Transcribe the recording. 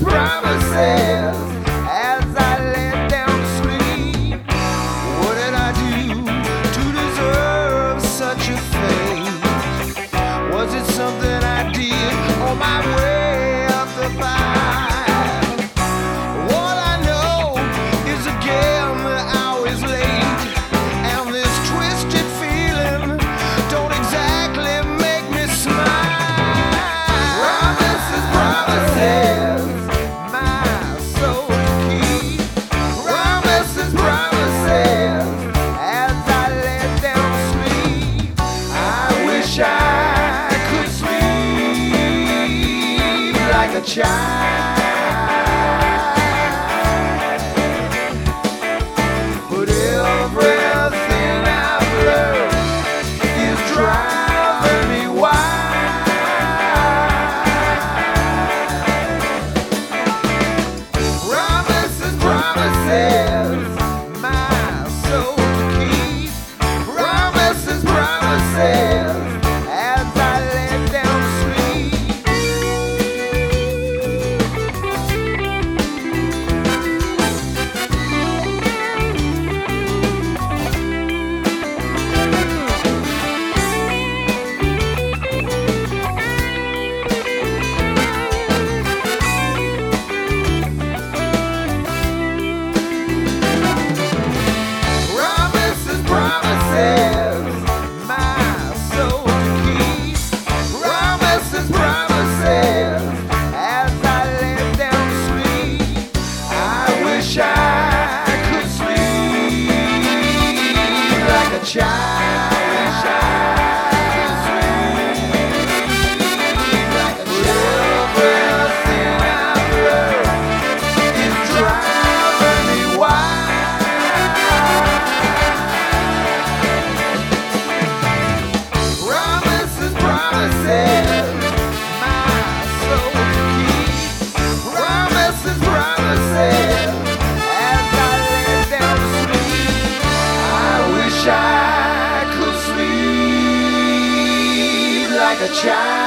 promises as I lay down to sleep. What did I do to deserve such a fate? Was it something I did on my way up the path? All I know is again that I was late, and this twisted feeling don't exactly make me smile. Promises, promises, my soul to keep. Promises, promises, as I lay down to sleep. I wish I could sleep like a child, but everything I've learned is driving me wild. Promises, promises, my soul to keep. Promises, promises, as I lay down to sleep. Promises, promises, my soul to keep. Promises, promises, as I lay down to sleep. I wish I could sleep like a child. Wish I could sleep like a child. Everything I've learned is driving me wild. Promises, promises, my soul to keep. Promises, promises, as I lay down to sleep. I wish I could sleep like a child.